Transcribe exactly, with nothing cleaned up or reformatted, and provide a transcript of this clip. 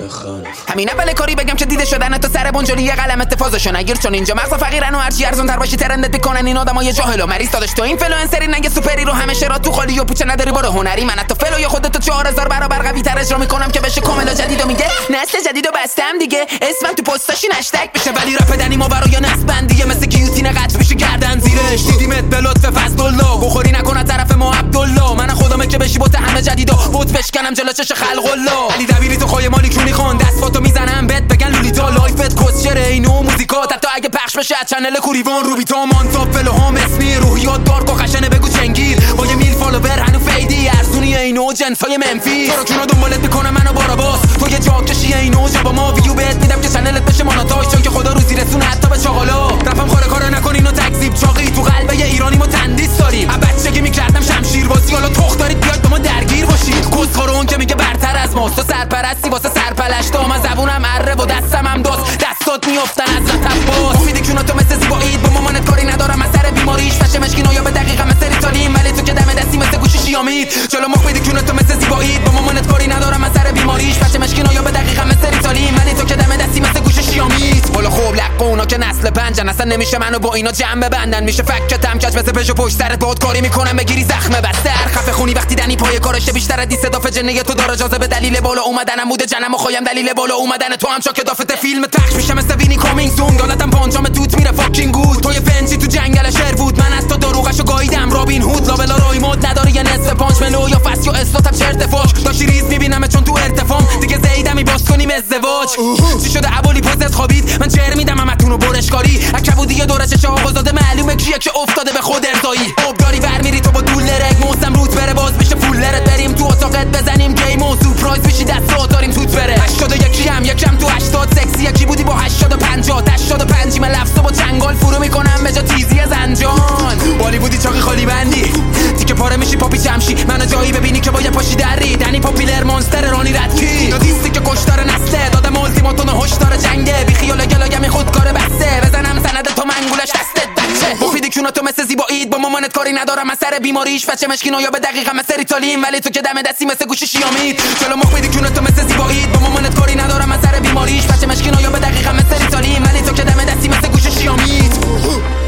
همین اول کاری بگم که دیده شدن تو سر بنجلی یه قلم اتفاضشو نگیر، چون اینجا مغز فقیرن و هرچی ارزون تر باشی ترندت میکنن این آدمای جاهل و مریض. داداش تو اینفلوئنسری نگه سوپری رو همه شرا تو خالی و پوچه نداری برو هنری. من حتی فلوی خودتو چهار هزار برابر قوی تر اجرا میکنم که بشه کاملا جدید و میگه نسل جدیدو بستم دیگه، اسمم تو پستاشی نشتگ بشه، ولی رپ دنی ما برای نس بندیه مثل گیوتین قطع میشه گردن زیرش. دیدیمت به لطف فضل‌الله بخوری نکنه طرف ما عبدالله، من خودمه که بشی بوت همه جدیدا بوت بشکنم جلو چش خلق الله. علی دبیری تو خای مالی کونی خون دستاتو میزنم بهت بگن لولیتا لایفت کسچره اینو موزیکات حتی اگه پخش بشه از چنل کوریوان روبیتا مانتاپ فلو هم اسمی روحیات دارک و خشنه بگو چنگیر با یه میل فالوور هنو فیدی ارزونی اینو جنسای منفی تو رو چونو دنبالت میکنه منو باراباس تو یه جا کشی اینو جا با ما ویو بهت میدم که چنلت بشه ماناتاژ، چون که خدا روزی رسونه حتی به چاقالا. رپم خاره کارا نکنین و تکذیب چاقی تو قلبه ایرانی ما تندیس داریم. از بچگی میکردم شمشیر بازی حالا تخت دارید بیاید با ما درگیر باشید. کسخور اون که میگه برتر از ماست تو سرپرستی واسه سرپلشتا، من زبونم اره و دستم هم داست دستات میافتن از رتباس. میدی کونه تو مثل زیبایید با مامانت کاری ندارم از سر بیماریش فشه مشکینو یا به دقیقه مثل ریتالین، ولی تو که دم دستی مثل گوشی شیامید جلو مخ میدی کونه تو مثل زیبایید با مامانت کاری ندارم از سر بیماریش فشه مشکینو یا به دقیقه مثل ریتالین، ولی تو که دم دستی مثل گوشی شیامید. حالا خوب لق اونا که نسل پنجن اصلا نمیشه منو با اینا جمع ببندن، میشه فکتم کج مثل پژو پشت سرت باهات کاری میکنم بگیری زخم بسته خفه خونی وقتی دنی پای کارشه بیشتر از صدا فجنه تو داره جاذبه دلیل بالا اومدنم بوده جنم و خوایم دلیل بالا اومدن تو هم چاک دافته فیلم پخش میشه مثل وینی کامینگ سون دالتم پانجام توت میره فاکینگ گود تو یه فنسی تو جنگل شهر بود من از تو دروغشو گاییدم رابین هود لابلا رای مود نداره یه نصف پانچ ملو یا فاس یا استاتم چرت فاک داشتی ریز میبینم چون تو ارتفاعم دیگه زیدمی باز کنیم ازدواج. چی شده ابولی پوزت خوابید من چهر میدم همتون رو برشکاری اکبودی دوره چه آقازاده معلومه کیه که افتاده به خود ارضایی. آبداری برمیری تو با دولرک موسم روت بره باز بشه فولرت بریم تو اتاقت بزنیم گیم و سورپرایز بشی دست داریم توت بره. هشتاد و یکی هم یکم تو هشتاد سکسی یکی بودی با هشتاد و پنجاه هشتاد و پنجی من لفظو با چنگال فرو میکنم به جا تیزی زنجان. بالی بودی چاقی خالی بندی تیکه پاره میشی پاپی چمشی منو جایی ببینی که باید پاشی دری دنی پاپیلر مانستر رانی ردکی نوتیستی که کشتار نسته دادم التیماتون هشدار جنگه بی خیال گلاگمی خودکار بسته بزنم سند تو منگولش دستت بچه مفیدی کونه تو مثل زیبایید با مامانت کاری ندارم از سر بیماریش فچه مشکینو یا به دقیقه مثل ریتالین، ولی تو که دم دستی مثل گوشی شیامید جلو مفیدی کونه تو مثل زیبایید با مامانت کاری ندارم از سر بیماریش فچه مشکینو یا به دقیقه مثل ریتالین، ولی تو که دم دستی مثل گوشی شیامید.